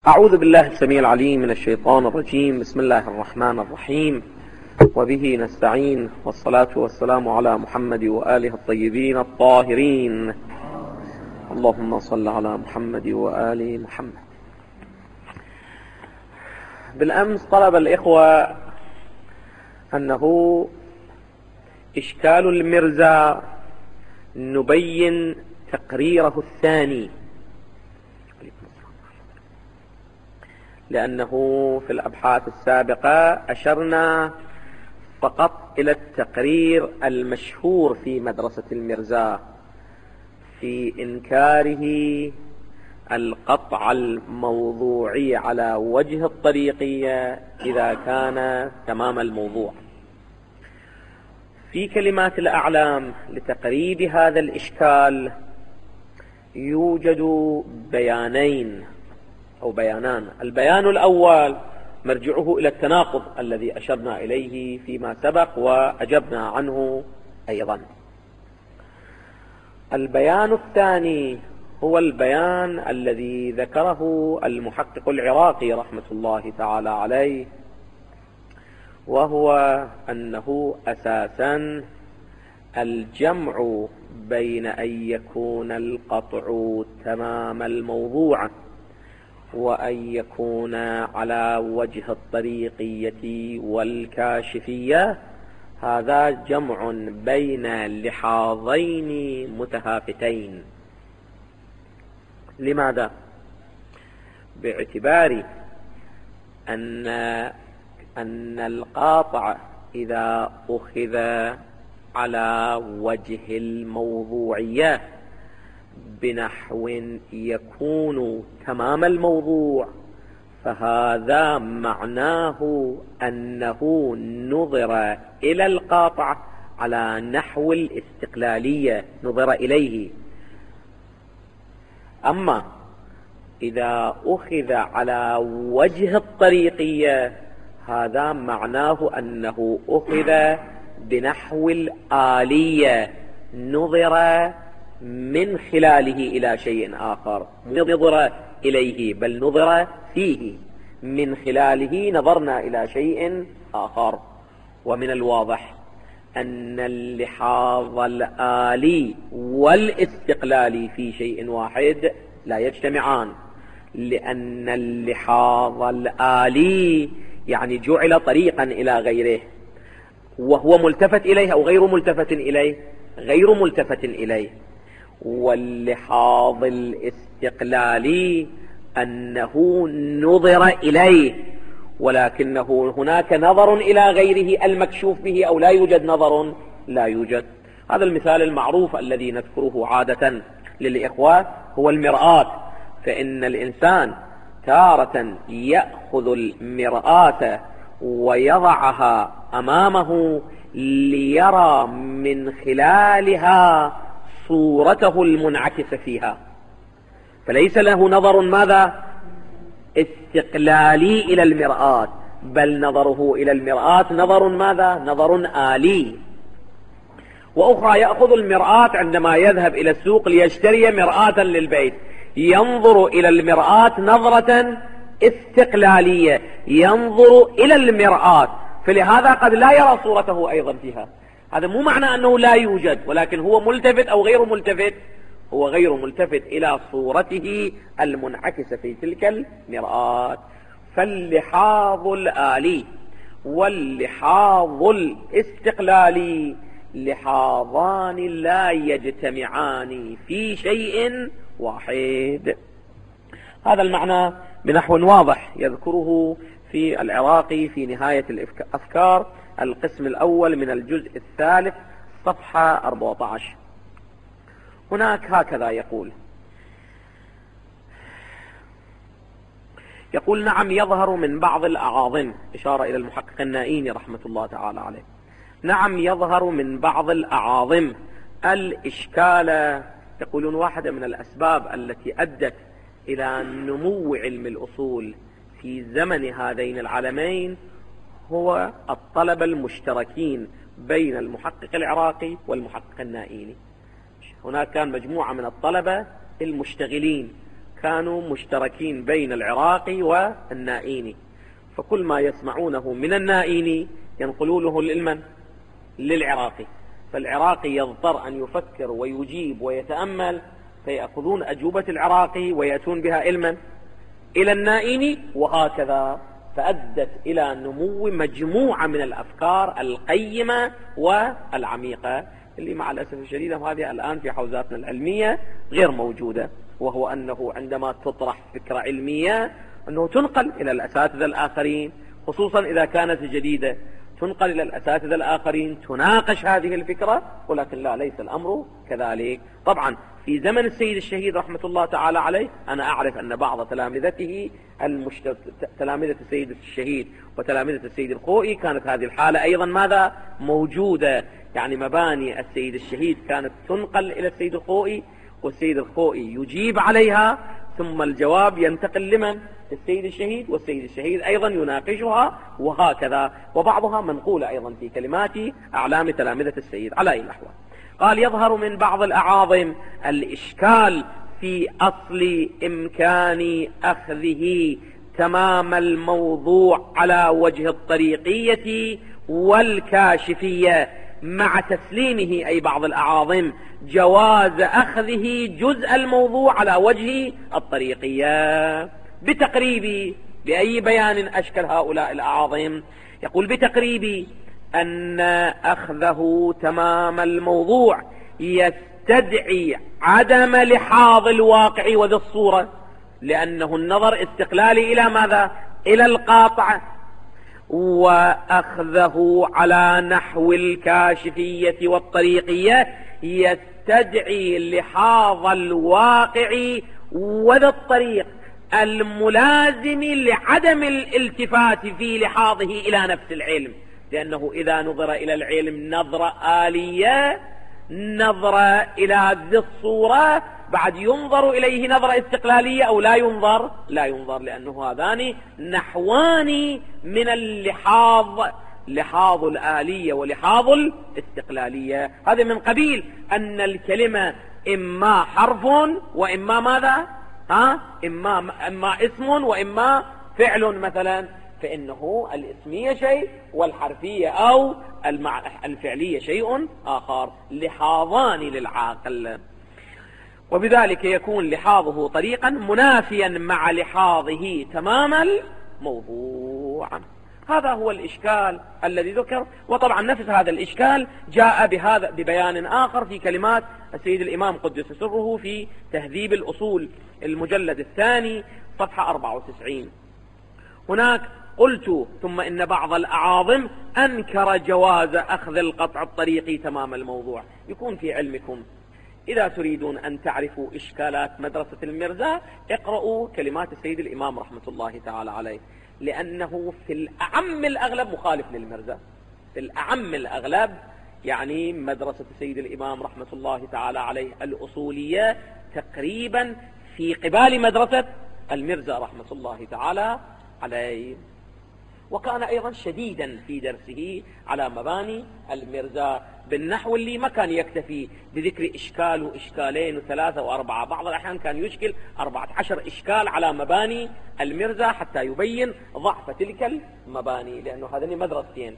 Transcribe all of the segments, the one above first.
أعوذ بالله السميع العليم من الشيطان الرجيم. بسم الله الرحمن الرحيم، وبه نستعين، والصلاة والسلام على محمد وآله الطيبين الطاهرين. اللهم صل على محمد وآل محمد. بالأمس طلب الإخوة أنه إشكال المرزا نبين تقريره الثاني، لأنه في الأبحاث السابقة أشرنا فقط إلى التقرير المشهور في مدرسة المرزا في إنكاره القطع الموضوعي على وجه الطريقية إذا كان تمام الموضوع. في كلمات الأعلام لتقريب هذا الإشكال يوجد بيانين أو بيانان. البيان الأول مرجعه إلى التناقض الذي أشرنا إليه فيما سبق وأجبنا عنه أيضا. البيان الثاني هو البيان الذي ذكره المحقق العراقي رحمة الله تعالى عليه، وهو أنه أساسا الجمع بين أن يكون القطع تمام الموضوع وأن يكون على وجه الطريقية والكاشفية، هذا جمع بين لحاظين متهافتين. لماذا؟ باعتبار أن القاطع إذا أخذ على وجه الموضوعية بنحو يكون تمام الموضوع، فهذا معناه أنه نظر إلى القاطع على نحو الاستقلالية، نظر إليه. أما إذا أخذ على وجه الطريقية هذا معناه أنه أخذ بنحو الآلية، نظر من خلاله إلى شيء آخر، نظر إليه بل نظر فيه، من خلاله نظرنا إلى شيء آخر. ومن الواضح أن اللحاظ الآلي والاستقلالي في شيء واحد لا يجتمعان، لأن اللحاظ الآلي يعني جعل طريقا إلى غيره وهو ملتفت إليه أو غير ملتفت إليه، غير ملتفت إليه. واللحاظ الاستقلالي أنه نظر إليه ولكنه هناك نظر إلى غيره المكشوف به، أو لا يوجد نظر، لا يوجد. هذا المثال المعروف الذي نذكره عادة للإخوة هو المرآة. فإن الإنسان تارة يأخذ المرآة ويضعها أمامه ليرى من خلالها صورته المنعكسة فيها، فليس له نظر ماذا؟ استقلالي إلى المرآة، بل نظره إلى المرآة نظر ماذا؟ نظر آلي. وأخرى يأخذ المرآة عندما يذهب إلى السوق ليشتري مرآة للبيت، ينظر إلى المرآة نظرة استقلالية، ينظر إلى المرآة، فلهذا قد لا يرى صورته أيضا فيها. هذا مو معنى أنه لا يوجد، ولكن هو ملتفت أو غير ملتفت، هو غير ملتفت إلى صورته المنعكسة في تلك المرآة. فاللحاظ الآلي واللحاظ الاستقلالي لحاظان لا يجتمعان في شيء واحد. هذا المعنى بنحو واضح يذكره في العراقي في نهاية الأفكار القسم الأول من الجزء الثالث صفحة 14. هناك هكذا يقول نعم يظهر من بعض الأعاظم، إشارة إلى المحقق النائيني رحمة الله تعالى عليه، نعم يظهر من بعض الأعاظم الإشكال. يقولون واحدة من الأسباب التي أدت إلى نمو علم الأصول في زمن هذين العالمين هو الطلبة المشتركين بين المحقق العراقي والمحقق النائيني. هناك كان مجموعة من الطلبة المشتغلين كانوا مشتركين بين العراقي والنائيني، فكل ما يسمعونه من النائيني ينقلونه للعراقي، فالعراقي يضطر أن يفكر ويجيب ويتأمل، فيأخذون أجوبة العراقي ويأتون بها إلى النائيني، وهكذا. فأدت إلى نمو مجموعة من الأفكار القيمة والعميقة اللي مع الأسف الشديد هذه الآن في حوزاتنا العلمية غير موجودة، وهو أنه عندما تطرح فكرة علمية أنه تنقل إلى الأساتذة الآخرين، خصوصا إذا كانت جديدة، تنقل إلى الأساتذة الآخرين تناقش هذه الفكرة، ولكن لا، ليس الأمر كذلك. طبعا في زمن السيد الشهيد رحمة الله تعالى عليه أنا أعرف أن بعض تلامذته تلامذة السيد الشهيد وتلامذة السيد الخوئي كانت هذه الحالة أيضا ماذا موجودة، يعني مباني السيد الشهيد كانت تنقل إلى السيد الخوئي، والسيد الخوئي يجيب عليها، ثم الجواب ينتقل لمن؟ السيد الشهيد، والسيد الشهيد أيضا يناقشها، وهكذا. وبعضها منقولة أيضا في كلمات أعلام تلامذة السيد على أي الأحوال. قال: يظهر من بعض الأعاظم الإشكال في أصل إمكان أخذه تمام الموضوع على وجه الطريقية والكاشفية، مع تسليمه أي بعض الأعاظم جواز أخذه جزء الموضوع على وجه الطريقية بتقريب. بأي بيان أشكل هؤلاء الأعاظم؟ يقول: بتقريب أن أخذه تمام الموضوع يستدعي عدم لحاظ الواقع وذي الصورة، لأنه النظر استقلالي إلى ماذا؟ إلى القاطع، وأخذه على نحو الكاشفية والطريقية يستدعي لحاظ الواقع وذي الطريق الملازم لعدم الالتفات في لحاظه إلى نفس العلم، لأنه إذا نظر إلى العلم نظرة آلية، نظرة إلى ذي الصورة، بعد ينظر إليه نظرة استقلالية أو لا ينظر؟ لا ينظر، لأنه هذان نحوان من اللحاظ، لحاظ الآلية ولحاظ الاستقلالية. هذا من قبيل أن الكلمة إما حرف وإما ماذا؟ إما اسم وإما فعل مثلا، فإنه الاسمية شيء والحرفية أو الفعلية شيء آخر، لحاظان للعاقل، وبذلك يكون لحاظه طريقا منافيا مع لحاظه تمام الموضوع. هذا هو الإشكال الذي ذكر. وطبعا نفس هذا الإشكال جاء ببيان آخر في كلمات السيد الإمام قدس سره في تهذيب الأصول المجلد الثاني صفحة 94. هناك قلت: ثم إن بعض الأعاظم أنكر جواز أخذ القطع الطريقي تمام الموضوع. يكون في علمكم إذا تريدون أن تعرفوا إشكالات مدرسة المرزا اقرأوا كلمات السيد الإمام رحمة الله تعالى عليه، لأنه في الأعم الأغلب مخالف للمرزا، في الأعم الأغلب، يعني مدرسة السيد الإمام رحمة الله تعالى عليه الأصولية تقريبا في قبال مدرسة المرزا رحمة الله تعالى عليه. وكان أيضا شديدا في درسه على مباني المرزا بالنحو اللي ما كان يكتفي بذكر إشكال وإشكالين وثلاثة وأربعة، بعض الأحيان كان يشكل 14 إشكال على مباني المرزا حتى يبين ضعف تلك المباني، لأنه هذين مدرستين،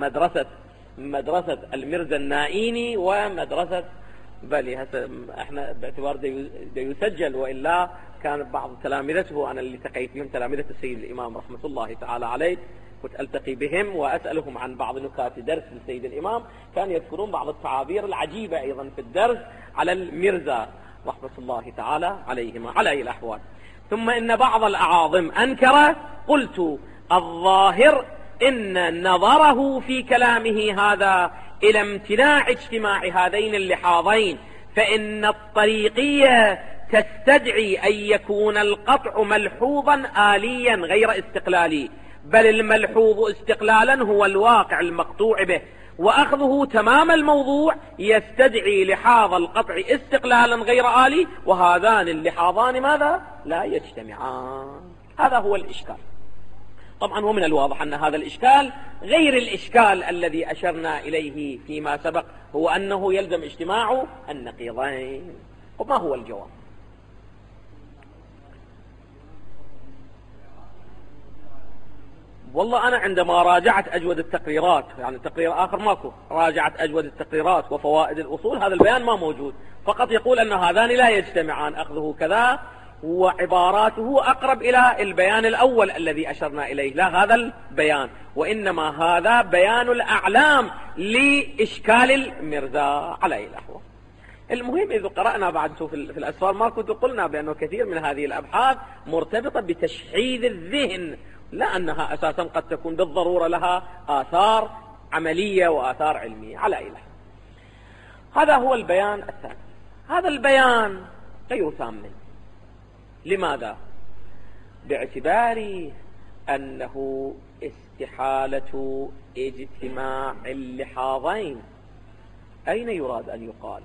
مدرسة المرزا النائيني ومدرسة بلي. احنا باعتبار ده يسجل، وإلا كان بعض تلامذته أنا اللي التقيت بهم تلامذة السيد الإمام رحمة الله تعالى عليه، كنت ألتقي بهم وأسألهم عن بعض نكات درس السيد الإمام، كانوا يذكرون بعض التعابير العجيبة أيضا في الدرس على المرزا رحمة الله تعالى عليهما على أي الأحوال. ثم إن بعض الأعاظم أنكر. قلت: الظاهر إن نظره في كلامه هذا إلى امتناع اجتماع هذين اللحاظين، فإن الطريقية تستدعي أن يكون القطع ملحوظا آليا غير استقلالي، بل الملحوظ استقلالا هو الواقع المقطوع به، وأخذه تمام الموضوع يستدعي لحاظ القطع استقلالا غير آلي، وهذان اللحاظان ماذا؟ لا يجتمعان. هذا هو الإشكال. طبعا ومن الواضح أن هذا الإشكال غير الإشكال الذي أشرنا إليه فيما سبق، هو أنه يلزم اجتماع النقيضين. وما هو الجواب؟ والله أنا عندما راجعت أجود التقريرات، يعني تقرير آخر ماكو، راجعت أجود التقريرات وفوائد الأصول، هذا البيان ما موجود، فقط يقول أن هذان لا يجتمعان، أخذه كذا، وعباراته أقرب إلى البيان الأول الذي أشرنا إليه، لا هذا البيان، وإنما هذا بيان الأعلام لإشكال المرزا على أي الأحوال. المهم إذا قرأنا بعد في الأسفار ما كنت قلنا بأنه كثير من هذه الأبحاث مرتبطة بتشحيذ الذهن، لا أنها أساسا قد تكون بالضرورة لها آثار عملية وآثار علمية على أي لحظة. هذا هو البيان الثاني. هذا البيان غير تام. لماذا؟ باعتبار أنه استحالة اجتماع اللحاظين. أين يراد أن يقال؟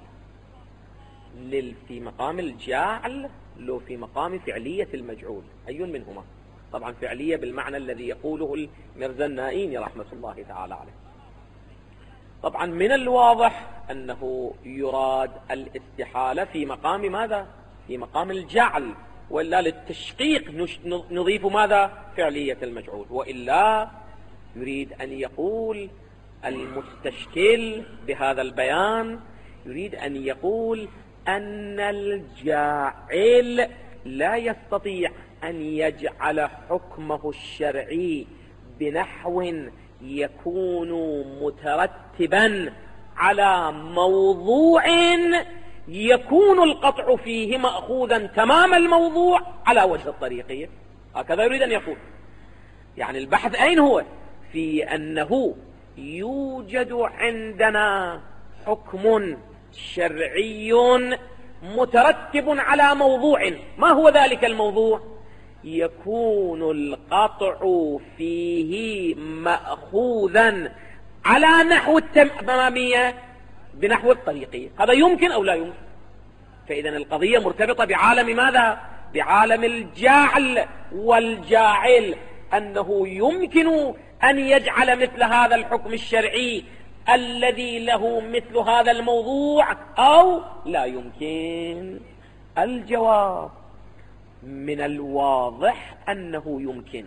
في مقام الجاعل لو في مقام فعلية المجعول؟ أي منهما؟ طبعا فعلية بالمعنى الذي يقوله المرزا النائيني رحمة الله تعالى عليه. طبعا من الواضح أنه يراد الاستحالة في مقام ماذا؟ في مقام الجعل، وإلا للتشقيق نضيف ماذا؟ فعلية المجعول، وإلا يريد أن يقول المستشكل بهذا البيان، يريد أن يقول أن الجاعل لا يستطيع أن يجعل حكمه الشرعي بنحو يكون مترتبا على موضوع يكون القطع فيه مأخوذا تمام الموضوع على وجه الطريقية. هكذا يريد أن يقول. يعني البحث أين هو؟ في أنه يوجد عندنا حكم شرعي مترتب على موضوع، ما هو ذلك الموضوع؟ يكون القطع فيه مأخوذا على نحو التمامية بنحو الطريقية. هذا يمكن أو لا يمكن؟ فإذا القضية مرتبطة بعالم ماذا؟ بعالم الجاعل والجاعل، أنه يمكن أن يجعل مثل هذا الحكم الشرعي الذي له مثل هذا الموضوع أو لا يمكن. الجواب من الواضح أنه يمكن.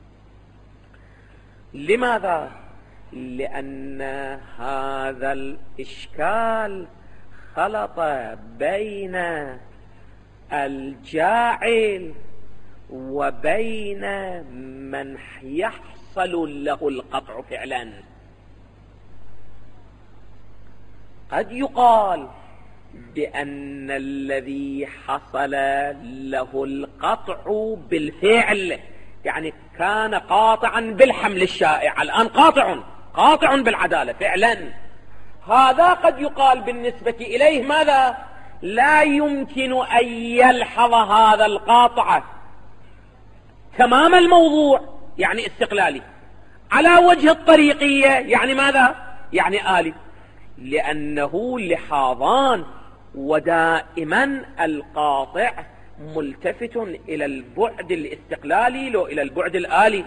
لماذا؟ لأن هذا الإشكال خلط بين الجاعل وبين من يحصل له القطع فعلا. قد يقال بأن الذي حصل له القطع بالفعل، يعني كان قاطعا بالحمل الشائع، الآن قاطع بالعدالة فعلا، هذا قد يقال بالنسبة إليه ماذا؟ لا يمكن أن يلحظ هذا القاطع تمام الموضوع، يعني استقلالي، على وجه الطريقية، يعني ماذا؟ يعني آلي، لأنه لحاظان، ودائما القاطع ملتفت إلى البعد الاستقلالي لو إلى البعد الآلي.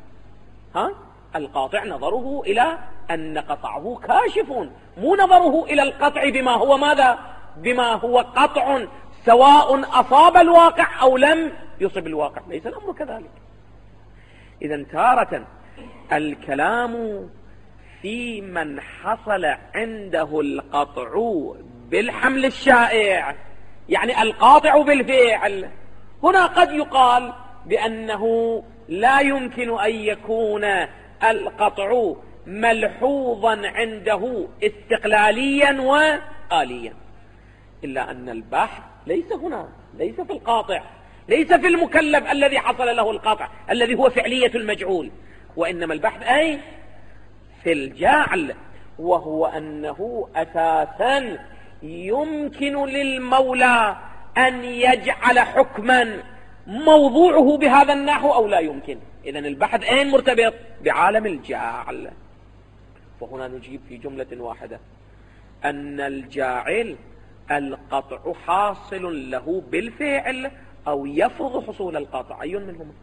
القاطع نظره إلى أن قطعه كاشف، مو نظره إلى القطع بما هو ماذا؟ بما هو قطع سواء أصاب الواقع أو لم يصب الواقع، ليس الأمر كذلك. إذا تارة الكلام في من حصل عنده القطع بالحمل الشائع، يعني القاطع بالفعل، هنا قد يقال بأنه لا يمكن أن يكون القطع ملحوظا عنده استقلاليا وآليا، إلا أن البحث ليس هنا، ليس في القاطع، ليس في المكلف الذي حصل له القطع الذي هو فعلية المجعول، وإنما البحث أي في الجعل، وهو أنه أساسا يمكن للمولى أن يجعل حكما موضوعه بهذا النحو أو لا يمكن. إذن البحث أين مرتبط؟ بعالم الجاعل. وهنا نجيب في جملة واحدة أن الجاعل القطع حاصل له بالفعل أو يفرض حصول القطع، أي منهما؟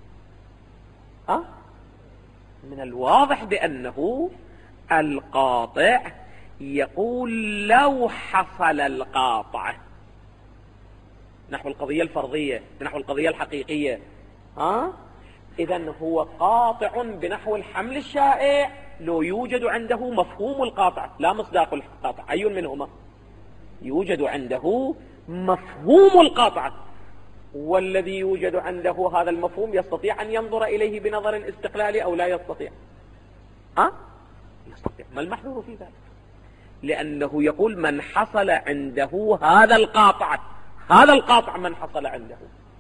من الواضح بأنه القاطع يقول لو حصل القاطع نحو القضية الفرضية نحو القضية الحقيقية، إذن هو قاطع بنحو الحمل الشائع لو يوجد عنده مفهوم القاطع لا مصداق القاطع. أي منهما؟ يوجد عنده مفهوم القاطع، والذي يوجد عنده هذا المفهوم يستطيع أن ينظر إليه بنظر استقلالي أو لا يستطيع؟ يستطيع. ما المحذور في ذلك؟ لأنه يقول من حصل عنده هذا القاطع، هذا القاطع من حصل عنده.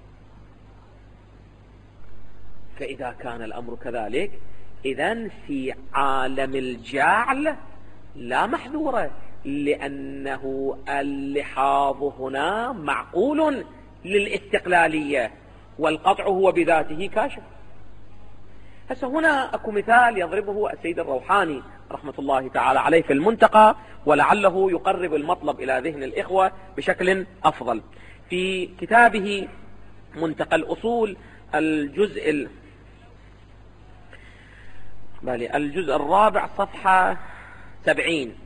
فإذا كان الأمر كذلك إذن في عالم الجعل لا محذور، لأنه اللحاظ هنا معقول للاستقلالية والقطع هو بذاته كاشف. هسه هنا أكو مثال يضربه السيد الروحاني رحمة الله تعالى عليه في المنتقى، ولعله يقرب المطلب إلى ذهن الإخوة بشكل أفضل. في كتابه منتقى الأصول الجزء الرابع صفحة 70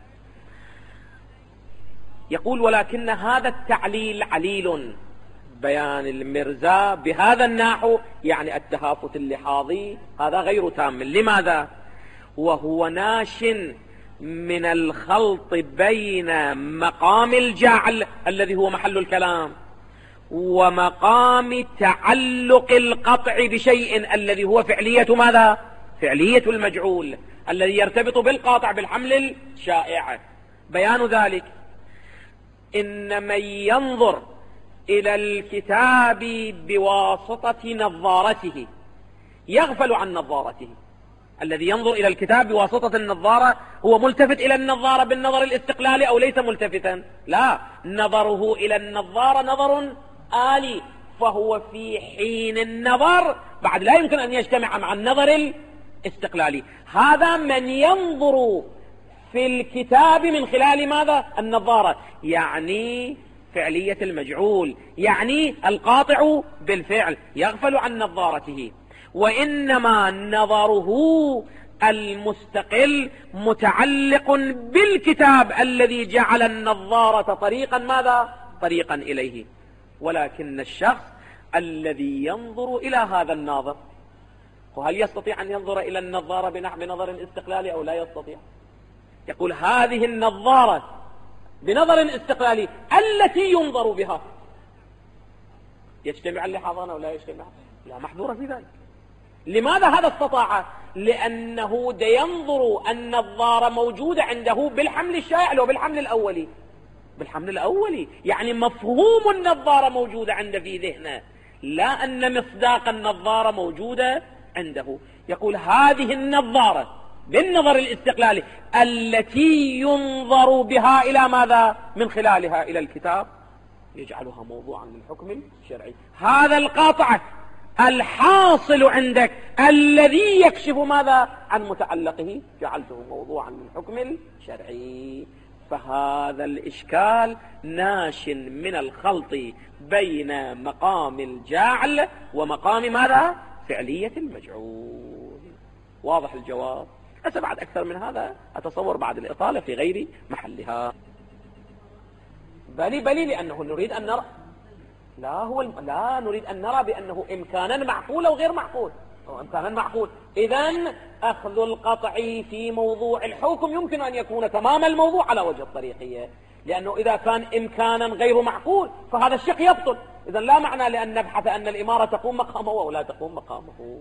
يقول: ولكن هذا التعليل عليل، بيان المرزا بهذا النحو يعني التهافت اللحاظي هذا غير تام. لماذا؟ وهو ناش من الخلط بين مقام الجعل الذي هو محل الكلام ومقام تعلق القطع بشيء الذي هو فعلية ماذا؟ فعلية المجعول الذي يرتبط بالقاطع بالحمل الشائع. بيان ذلك إن من ينظر إلى الكتاب بواسطة نظارته يغفل عن نظارته. الذي ينظر إلى الكتاب بواسطة النظارة هو ملتفت إلى النظارة بالنظر الاستقلالي أو ليس ملتفتا؟ لا، نظره إلى النظارة نظر آلي، فهو في حين النظر بعد لا يمكن أن يجتمع مع النظر الاستقلالي. هذا من ينظر في الكتاب من خلال ماذا؟ النظارة، يعني فعلية المجعول، يعني القاطع بالفعل، يغفل عن نظارته. وإنما نظره المستقل متعلق بالكتاب الذي جعل النظارة طريقا ماذا؟ طريقا إليه. ولكن الشخص الذي ينظر إلى هذا الناظر، وهل يستطيع أن ينظر إلى النظارة بنظر استقلالي أو لا يستطيع؟ يقول هذه النظارة بنظر استقلالي التي ينظر بها يجتمع اللحاظان أو لا يجتمع؟ لا محذور في ذلك. لماذا هذا استطاع؟ لأنه ينظر النظارة موجودة عنده بالحمل الشائع وبالحمل الأولي. بالحمل الأولي يعني مفهوم النظارة موجودة عنده في ذهنه، لا أن مصداق النظارة موجودة عنده. يقول هذه النظارة بالنظر الاستقلالي التي ينظر بها إلى ماذا؟ من خلالها إلى الكتاب، يجعلها موضوعا للحكم الشرعي. هذا القاطع الحاصل عندك الذي يكشف ماذا؟ عن متعلقه، جعلته موضوعا للحكم الشرعي. فهذا الإشكال ناش من الخلط بين مقام الجعل ومقام ماذا؟ فعلية المجعول. واضح الجواب؟ بعد أكثر من هذا أتصور بعد الإطالة في غير محلها. بلي لأنه نريد أن نرى، لا نريد أن نرى بأنه إمكانا معقول أو غير معقول، أو إمكانا معقول. إذن أخذ القطع في موضوع الحكم يمكن أن يكون تمام الموضوع على وجه الطريقية، لأنه إذا كان إمكانا غير معقول فهذا الشق يبطل. إذن لا معنى لأن نبحث أن الإمارة تقوم مقامه أو لا تقوم مقامه.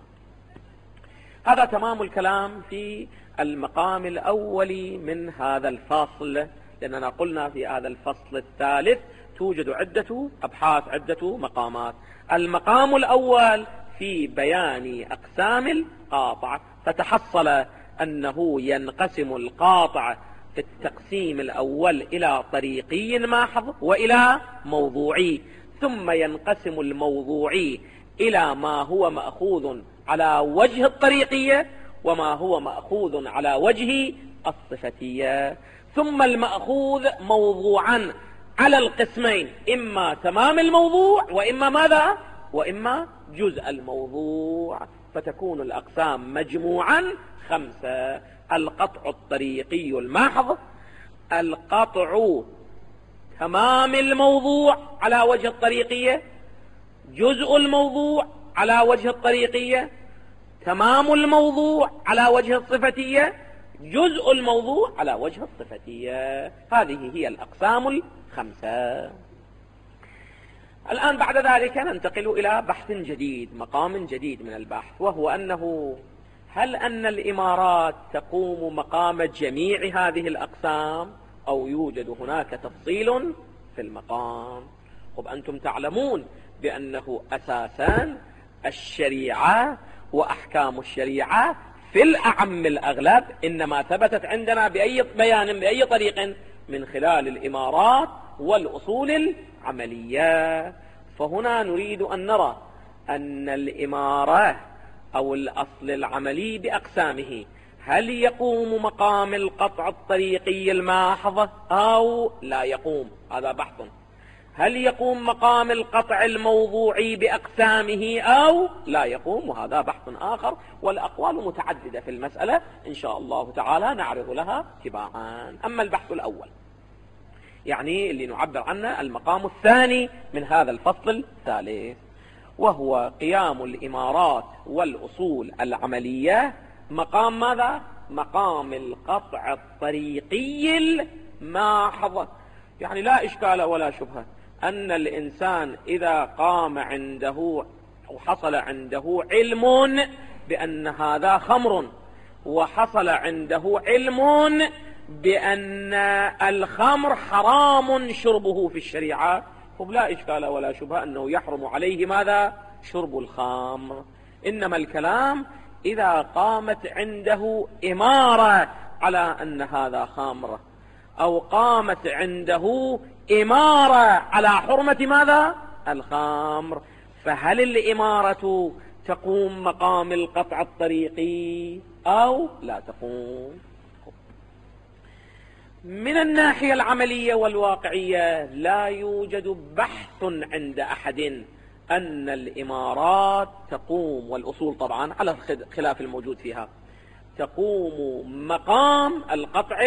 هذا تمام الكلام في المقام الأول من هذا الفصل، لأننا قلنا في هذا الفصل الثالث توجد عدة أبحاث، عدة مقامات. المقام الأول في بيان أقسام القاطع، فتحصل أنه ينقسم القاطع في التقسيم الأول إلى طريقي محض وإلى موضوعي، ثم ينقسم الموضوعي إلى ما هو مأخوذ على وجه الطريقية وما هو مأخوذ على وجه الصفتية، ثم المأخوذ موضوعا على القسمين، إما تمام الموضوع وإما ماذا؟ وإما جزء الموضوع. فتكون الأقسام مجموعا 5: القطع الطريقي المحض، القطع تمام الموضوع على وجه الطريقية، جزء الموضوع على وجه الطريقية، تمام الموضوع على وجه الصفتية، جزء الموضوع على وجه الصفتية. هذه هي الأقسام الخمسة. الآن بعد ذلك ننتقل إلى بحث جديد، مقام جديد من البحث، وهو أنه هل أن الإمارات تقوم مقام جميع هذه الأقسام أو يوجد هناك تفصيل في المقام؟ أنتم تعلمون بأنه أساسا الشريعة وأحكام الشريعة في الأعم الأغلب إنما ثبتت عندنا بأي بيان بأي طريق من خلال الإمارات والأصول العملية. فهنا نريد أن نرى أن الإمارة أو الأصل العملي بأقسامه هل يقوم مقام القطع الطريقي الماحظ أو لا يقوم؟ هذا بحث. هل يقوم مقام القطع الموضوعي بأقسامه أو لا يقوم؟ وهذا بحث آخر، والأقوال متعددة في المسألة إن شاء الله تعالى نعرض لها تباعا. أما البحث الأول يعني اللي نعبر عنه المقام الثاني من هذا الفصل الثالث، وهو قيام الإمارات والأصول العملية مقام ماذا؟ مقام القطع الطريقي الماحظ. يعني لا إشكال ولا شبهة أن الإنسان إذا قام عنده أو حصل عنده علم بأن هذا خمر، وحصل عنده علم بأن الخمر حرام شربه في الشريعة، فلا إشكال ولا شبهة أنه يحرم عليه ماذا؟ شرب الخمر. إنما الكلام إذا قامت عنده إمارة على أن هذا خمر، أو قامت عنده إمارة على حرمة ماذا؟ الخمر، فهل الإمارة تقوم مقام القطع الطريقي أو لا تقوم؟ من الناحية العملية والواقعية لا يوجد بحث عند أحد أن الإمارات تقوم، والأصول طبعا على الخلاف الموجود فيها، تقوم مقام القطع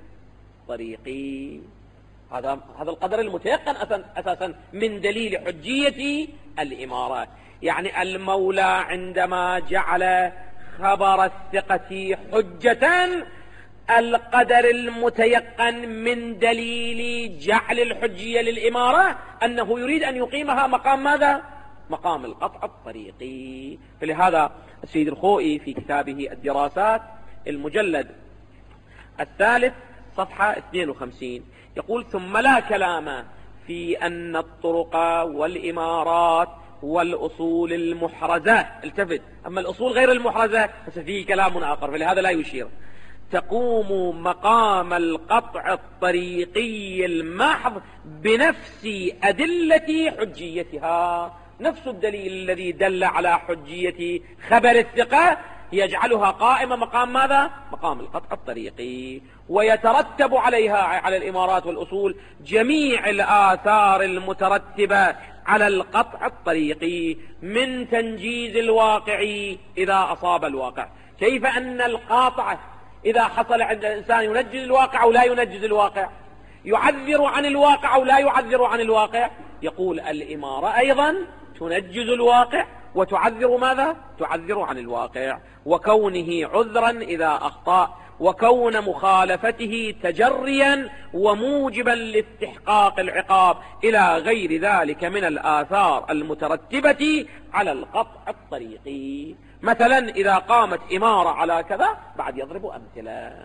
الطريقي. هذا القدر المتيقن أساسا من دليل حجية الإمارات. يعني المولى عندما جعل خبر الثقة حجة، القدر المتيقن من دليل جعل الحجية للإمارة أنه يريد أن يقيمها مقام ماذا؟ مقام القطع الطريقي. فلهذا السيد الخوئي في كتابه الدراسات المجلد الثالث صفحة 52 يقول: ثم لا كلام في أن الطرق والإمارات والأصول المحرزة، التفت، أما الأصول غير المحرزة ففيه كلام آخر، فلهذا لا يشير، تقوم مقام القطع الطريقي المحض بنفس أدلة حجيتها. نفس الدليل الذي دل على حجية خبر الثقة يجعلها قائمة مقام ماذا؟ مقام القطع الطريقي. ويترتب عليها، على الإمارات والأصول، جميع الآثار المترتبة على القطع الطريقي من تنجيز الواقع إذا أصاب الواقع. كيف أن القاطع إذا حصل عند الإنسان ينجز الواقع أو لا ينجز الواقع؟ يعذر عن الواقع أو لا يعذر عن الواقع؟ يقول الإمارة أيضا تنجز الواقع وتعذر ماذا؟ تعذر عن الواقع، وكونه عذرا إذا أخطأ، وكون مخالفته تجريا وموجبا لاستحقاق العقاب، إلى غير ذلك من الآثار المترتبة على القطع الطريقي. مثلا إذا قامت إمارة على كذا، بعد يضرب أمثلة.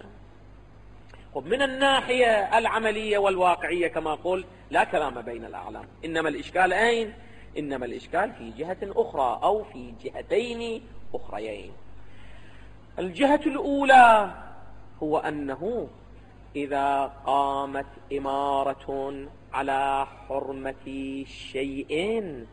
ومن الناحية العملية والواقعية كما قلت لا كلام بين الأعلام، إنما الإشكال أين؟ إنما الإشكال في جهة أخرى أو في جهتين أخريين. الجهة الأولى هو أنه إذا قامت إمارة على حرمة شيء،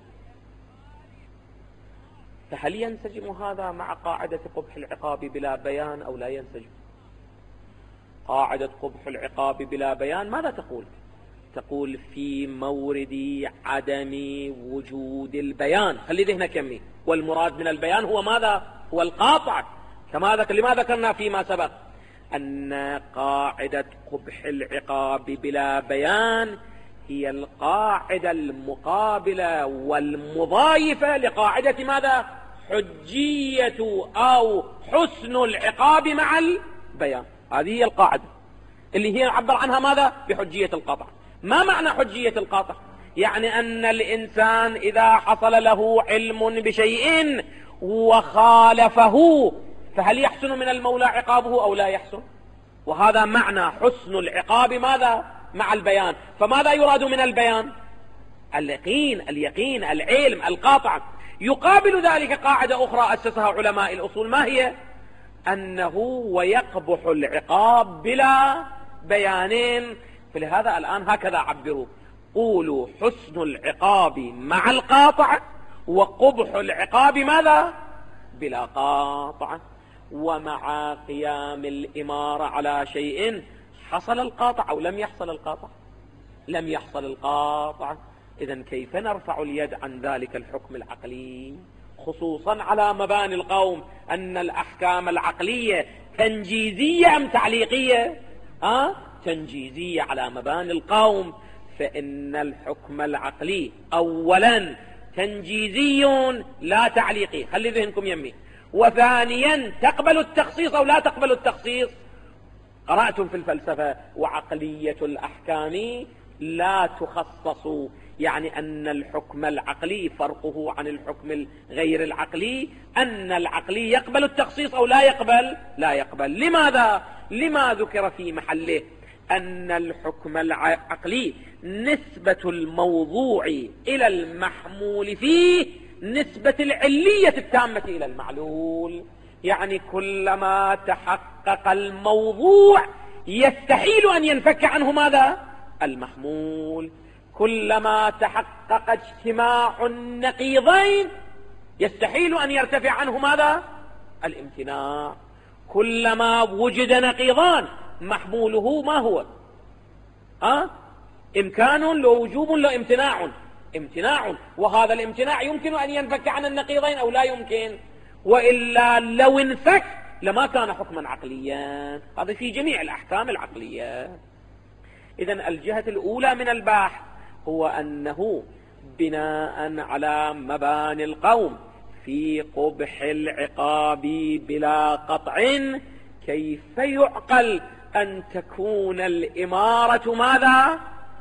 فهل ينسجم هذا مع قاعدة قبح العقاب بلا بيان أو لا ينسجم؟ قاعدة قبح العقاب بلا بيان ماذا تقول؟ تقول في مورد عدم وجود البيان. خلي ذهنك يمي، والمراد من البيان هو ماذا؟ هو القاطع، لما ذكرنا فيما سبق أن قاعدة قبح العقاب بلا بيان هي القاعدة المقابلة والمضايفة لقاعدة ماذا؟ حجية أو حسن العقاب مع البيان. هذه هي القاعدة اللي هي عبر عنها ماذا؟ بحجية القطع. ما معنى حجية القطع؟ يعني أن الإنسان إذا حصل له علم بشيء وخالفه فهل يحسن من المولى عقابه أو لا يحسن؟ وهذا معنى حسن العقاب ماذا؟ مع البيان. فماذا يراد من البيان؟ اليقين العلم القاطع. يقابل ذلك قاعدة أخرى أسسها علماء الأصول، ما هي؟ أنه ويقبح العقاب بلا بيانين. فلهذا الآن هكذا عبروا، قولوا حسن العقاب مع القاطع وقبح العقاب ماذا؟ بلا قاطع. ومع قيام الإمارة على شيء حصل القاطع أو لم يحصل القاطع؟ لم يحصل القاطع. إذن كيف نرفع اليد عن ذلك الحكم العقلي؟ خصوصا على مباني القوم، أن الأحكام العقلية تنجيزية أم تعليقية؟ تنجيزية على مباني القوم. فإن الحكم العقلي أولا تنجيزي لا تعليقي، خلي ذهنكم يمي. وثانيا تقبل التخصيص أو لا تقبل التخصيص. قرأتم في الفلسفة وعقلية الأحكام لا تخصص، يعني أن الحكم العقلي فرقه عن الحكم غير العقلي أن العقلي يقبل التخصيص أو لا يقبل؟ لا يقبل. لماذا؟ لما ذكر في محله أن الحكم العقلي نسبة الموضوع إلى المحمول فيه نسبة العلية التامة إلى المعلول. يعني كلما تحقق الموضوع يستحيل أن ينفك عنه ماذا؟ المحمول. كلما تحقق اجتماع النقيضين يستحيل أن يرتفع عنه ماذا؟ الامتناع. كلما وجد نقيضان محموله ما هو؟ إمكان لو وجوب لو امتناع. وهذا الامتناع يمكن أن ينفك عن النقيضين أو لا يمكن؟ وإلا لو انفك لما كان حكما عقليا. هذا في جميع الأحكام العقلية. إذن الجهة الأولى من البحث هو أنه بناء على مباني القوم في قبح العقاب بلا قطع، كيف يعقل أن تكون الإمارة ماذا؟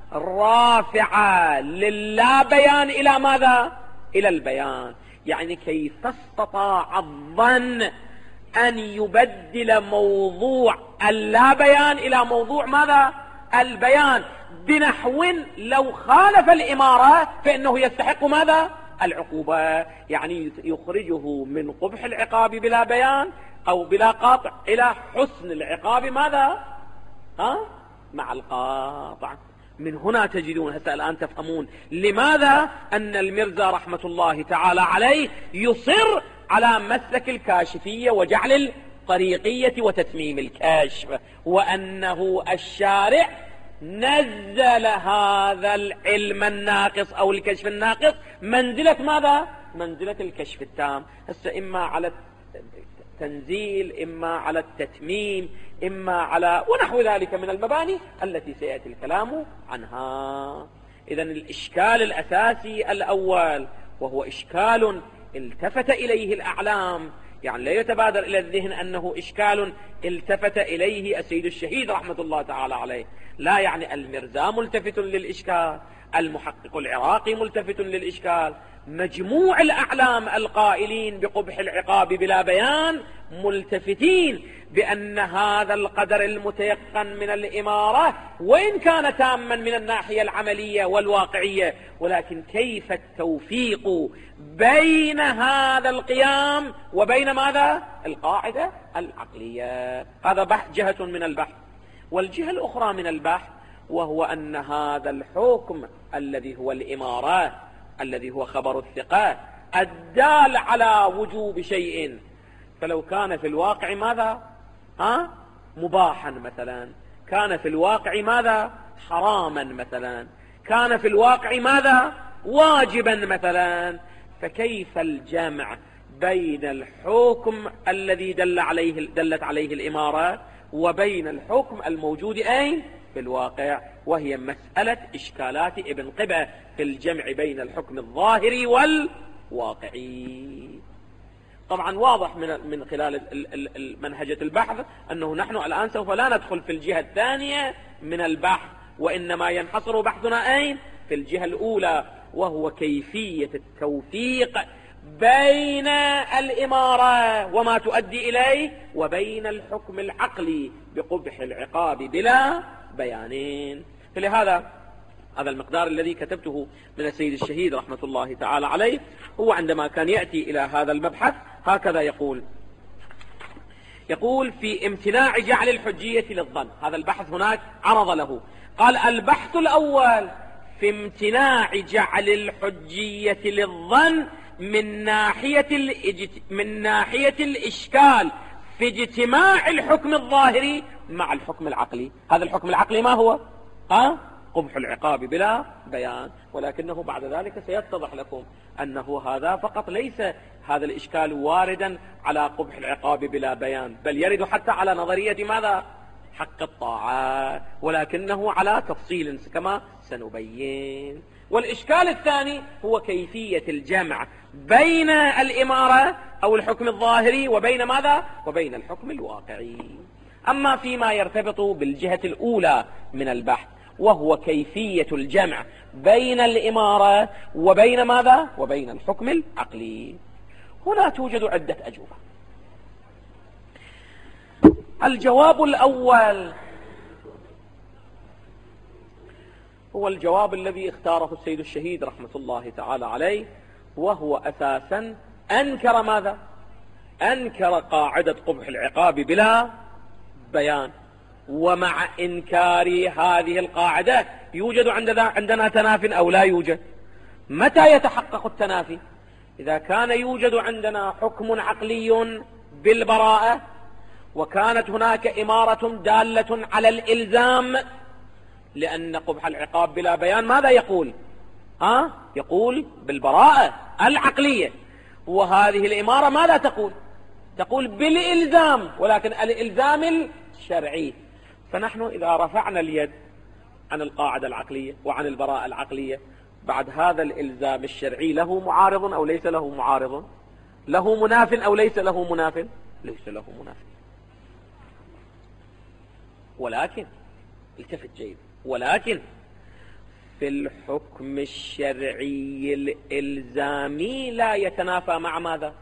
رافعة للا بيان إلى ماذا؟ إلى البيان. يعني كيف استطاع الظن أن يبدل موضوع اللا بيان إلى موضوع ماذا؟ البيان، بنحو لو خالف الإمارة فإنه يستحق ماذا؟ العقوبة. يعني يخرجه من قبح العقاب بلا بيان أو بلا قاطع إلى حسن العقاب ماذا؟ مع القاطع. من هنا تجدون هسه الآن تفهمون لماذا أن المرزا رحمة الله تعالى عليه يصر على مسلك الكاشفية وجعل الطريقية وتتميم الكشف، وأنه الشارع نزل هذا العلم الناقص أو الكشف الناقص منزلة ماذا؟ منزلة الكشف التام. هسه إما على التنزيل، إما على التتميم، إما على ونحو ذلك من المباني التي سيأتي الكلام عنها. إذن الإشكال الأساسي الأول، وهو إشكال التفت إليه الأعلام، يعني لا يتبادر إلى الذهن أنه إشكال التفت إليه السيد الشهيد رحمة الله تعالى عليه، لا، يعني المرزا ملتفت للإشكال، المحقق العراقي ملتفت للإشكال، مجموع الأعلام القائلين بقبح العقاب بلا بيان ملتفتين بأن هذا القدر المتيقن من الإمارة وإن كان تاما من الناحية العملية والواقعية، ولكن كيف التوفيق بين هذا القيام وبين ماذا؟ القاعدة العقلية. هذا بحث جهة من البحث. والجهة الأخرى من البحث وهو أن هذا الحكم الذي هو الإمارات، الذي هو خبر الثقات الدال على وجوب شيء، فلو كان في الواقع ماذا؟ مباحا مثلا، كان في الواقع ماذا؟ حراما مثلا، كان في الواقع ماذا؟ واجبا مثلا. فكيف الجمع بين الحكم الذي دلت عليه الإمارات وبين الحكم الموجود أين؟ في الواقع، وهي مسألة إشكالات ابن قبة في الجمع بين الحكم الظاهري والواقعي. طبعا واضح من خلال منهجة البحث أنه نحن الآن سوف لا ندخل في الجهة الثانية من البحث، وإنما ينحصر بحثنا أين؟ في الجهة الأولى، وهو كيفية التوفيق بين الإمارة وما تؤدي إليه وبين الحكم العقلي بقبح العقاب بلا بيانين. فلهذا هذا المقدار الذي كتبته من السيد الشهيد رحمة الله تعالى عليه، هو عندما كان يأتي إلى هذا المبحث هكذا يقول في امتناع جعل الحجية للظن. هذا البحث هناك عرض له، قال البحث الأول في امتناع جعل الحجية للظن من ناحية الإشكال في اجتماع الحكم الظاهري مع الحكم العقلي. هذا الحكم العقلي ما هو؟ قبح العقاب بلا بيان، ولكنه بعد ذلك سيتضح لكم أنه هذا فقط ليس هذا الإشكال واردا على قبح العقاب بلا بيان، بل يرد حتى على نظرية ماذا؟ حق الطاعة، ولكنه على تفصيل كما سنبين. والإشكال الثاني هو كيفية الجمع بين الإمارة أو الحكم الظاهري وبين ماذا؟ وبين الحكم الواقعي. أما فيما يرتبط بالجهة الأولى من البحث، وهو كيفية الجمع بين الإمارة وبين ماذا؟ وبين الحكم العقلي، هنا توجد عدة أجوبة. الجواب الأول هو الجواب الذي اختاره السيد الشهيد رحمة الله تعالى عليه، وهو أساسا أنكر ماذا؟ أنكر قاعدة قبح العقاب بلا بيان. ومع إنكار هذه القاعدة يوجد عندنا تناف أو لا يوجد؟ متى يتحقق التنافي؟ إذا كان يوجد عندنا حكم عقلي بالبراءة، وكانت هناك إمارة دالة على الإلزام، لأن قبح العقاب بلا بيان ماذا يقول؟ يقول بالبراءة العقلية، وهذه الإمارة ماذا تقول؟ تقول بالإلزام، ولكن الإلزام الشرعي. فنحن إذا رفعنا اليد عن القاعدة العقلية وعن البراءة العقلية، بعد هذا الإلزام الشرعي له معارض أو ليس له معارض؟ له مناف أو ليس له مناف؟ ليس له مناف. ولكن التفت جيد، ولكن في الحكم الشرعي الإلزامي لا يتنافى مع ماذا؟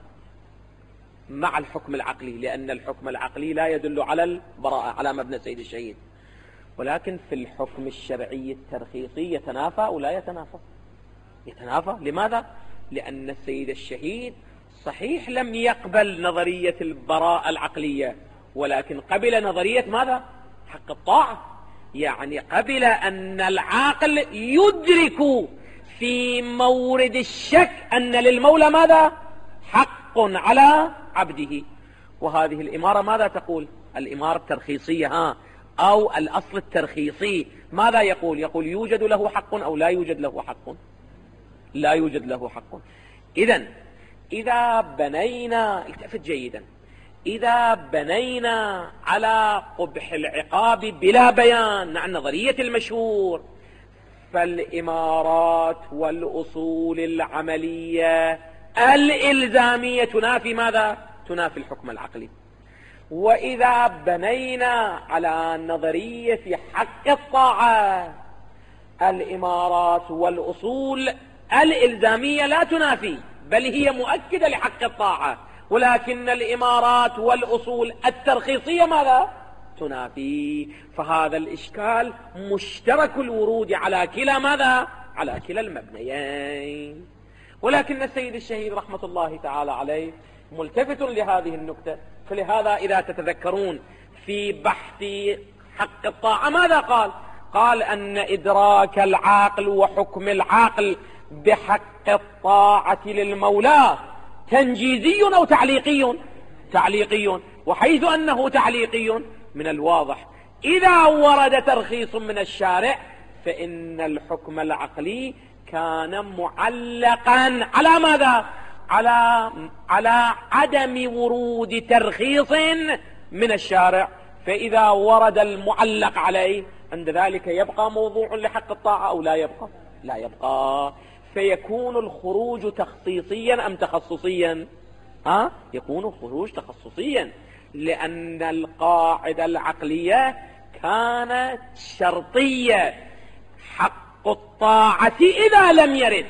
مع الحكم العقلي، لأن الحكم العقلي لا يدل على البراءة على مبنى سيد الشهيد. ولكن في الحكم الشرعي الترخيصي يتنافى أو لا يتنافى؟ يتنافى. لماذا؟ لأن السيد الشهيد صحيح لم يقبل نظرية البراءة العقلية، ولكن قبل نظرية ماذا؟ حق الطاعة. يعني قبل أن العاقل يدرك في مورد الشك أن للمولى ماذا؟ حق على عبده. وهذه الإمارة ماذا تقول؟ الإمارة الترخيصية أو الأصل الترخيصي ماذا يقول؟ يقول يوجد له حق أو لا يوجد له حق؟ لا يوجد له حق. إذا بنينا، التفت جيدا، إذا بنينا على قبح العقاب بلا بيان عن نظرية المشهور، فالإمارات والأصول العملية الإلزامية تنافي ماذا؟ تنافي الحكم العقلي. وإذا بنينا على نظرية حق الطاعة، الإمارات والأصول الإلزامية لا تنافي، بل هي مؤكدة لحق الطاعة، ولكن الإمارات والأصول الترخيصية ماذا؟ تنافي. فهذا الإشكال مشترك الورود على كلا ماذا؟ على كلا المبنيين. ولكن السيد الشهيد رحمة الله تعالى عليه ملتفت لهذه النكتة. فلهذا إذا تتذكرون في بحث حق الطاعة ماذا قال؟ قال أن إدراك العاقل وحكم العاقل بحق الطاعة للمولى تنجيزي أو تعليقي؟ تعليقي. وحيث أنه تعليقي من الواضح إذا ورد ترخيص من الشارع فإن الحكم العقلي كان معلقا على ماذا؟ على عدم ورود ترخيص من الشارع، فإذا ورد المعلق عليه عند ذلك يبقى موضوع لحق الطاعة أو لا يبقى؟ لا يبقى. فيكون الخروج تخصيصيا أم تخصصيا؟ يكون خروج تخصصيا، لأن القاعدة العقلية كانت شرطية، حق الطاعة إذا لم يرد.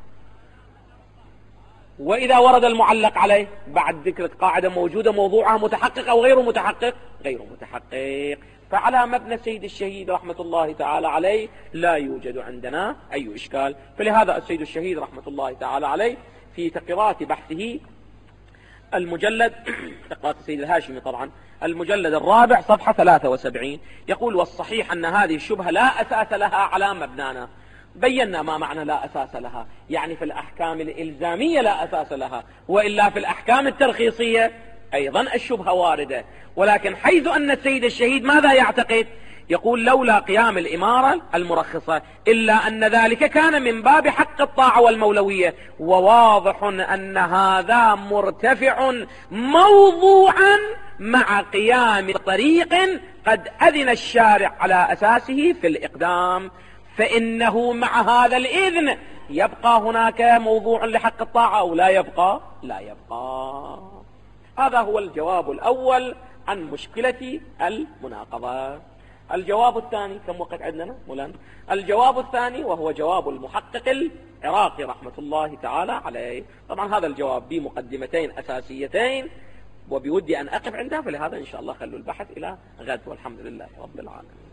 وإذا ورد المعلق عليه بعد ذكر قاعدة موجودة موضوعها متحقق أو غير متحقق؟ غير متحقق. فعلى مبنى السيد الشهيد رحمة الله تعالى عليه لا يوجد عندنا أي إشكال. فلهذا السيد الشهيد رحمة الله تعالى عليه في تقرات بحثه المجلد تقرات السيد الهاشمي طبعا المجلد الرابع صفحة 73 يقول: والصحيح أن هذه الشبهة لا أساس لها على مبنانا. بينا ما معنى لا أساس لها، يعني في الأحكام الإلزامية لا أساس لها، وإلا في الأحكام الترخيصية أيضا الشبهة واردة. ولكن حيث أن السيد الشهيد ماذا يعتقد؟ يقول: لولا قيام الإمارة المرخصة إلا أن ذلك كان من باب حق الطاعة والمولوية، وواضح أن هذا مرتفع موضوعا مع قيام طريق قد أذن الشارع على أساسه في الإقدام، فإنه مع هذا الإذن يبقى هناك موضوع لحق الطاعة أو لا يبقى؟ لا يبقى. هذا هو الجواب الأول عن مشكلة المناقضة. الجواب الثاني، كم وقت عندنا مولانا؟ الجواب الثاني وهو جواب المحقق العراقي رحمة الله تعالى عليه. طبعا هذا الجواب بمقدمتين أساسيتين وبودي أن أقف عندها، فلهذا إن شاء الله خلوا البحث إلى غد، والحمد لله رب العالمين.